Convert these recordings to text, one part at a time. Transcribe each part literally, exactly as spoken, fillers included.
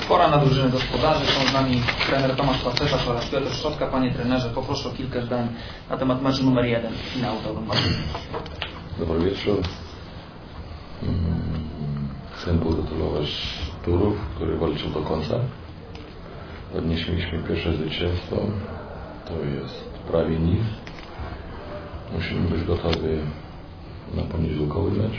Pora na drużynę gospodarzy. Są z nami trener Tomasz Pacetak oraz Piotr Szczotka. Panie trenerze, poproszę o kilka zdań na temat meczu numer jeden finału Euroligi. Dobry wieczór. Chcę pogratulować Turów, który walczył do końca. Odnieśliśmy pierwsze zwycięstwo. To jest prawie nic. Musimy być gotowi na poniedziałkowy mecz.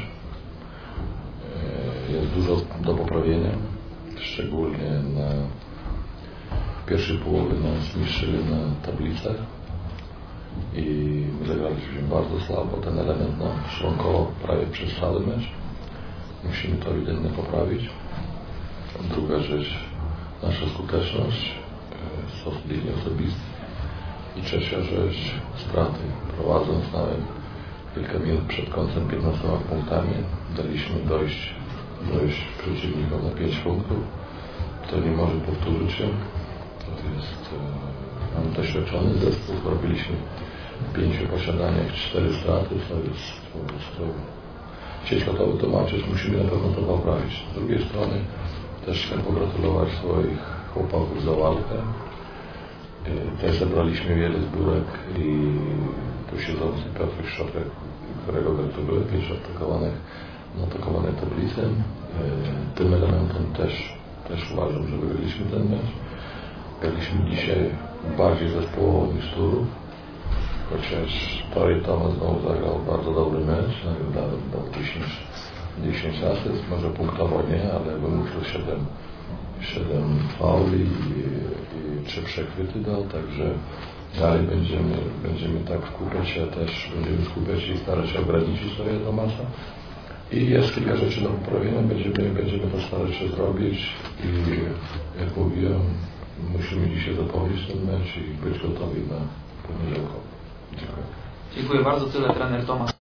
Jest dużo do poprawienia, szczególnie na pierwszej połowie nas zniszczyli na tablicach i my zagraliśmy bardzo słabo. Ten element nam szwankował prawie przez cały mecz. Musimy to ewidentnie poprawić. Druga rzecz, nasza skuteczność w stosunku osobistych. I trzecia rzecz, straty. Prowadząc nawet kilka minut przed końcem piętnastoma punktami, daliśmy dojść, dojść przeciwnikom na pięć punktów. To nie może powtórzyć się. To jest, e, mamy doświadczony zespół. Zrobiliśmy w pięciu posiadaniach cztery straty. To jest po prostu ciężko to wytłumaczyć. Musimy na pewno to poprawić. Z drugiej strony też chcę pogratulować swoich chłopaków za walkę. Też zebraliśmy wiele zbiórek i tu siedzący Piotr Szczotek, którego gratuluję, pierwszy atakowanych, atakowanej tablicy. Tym elementem też, też uważam, że wygraliśmy ten mecz. Graliśmy dzisiaj bardziej zespołowo niż Turów, chociaż Tory Thomas znowu zagrał bardzo dobry mecz, dał dziesięć asyst, może punktowo nie, ale wymusił siedem fauli i, i trzy przechwyty dał, także dalej będziemy, będziemy tak skupiać się też, będziemy skupiać się i starać się ograniczyć Tory Thomasa. I jest kilka rzeczy do poprawienia, będziemy, będziemy to starać się zrobić i jak mówiłem, musimy dzisiaj zapowiedzieć ten mecz i być gotowi na poniedziałkowy. Dziękuję. Dziękuję bardzo. Tyle trener Tomasz.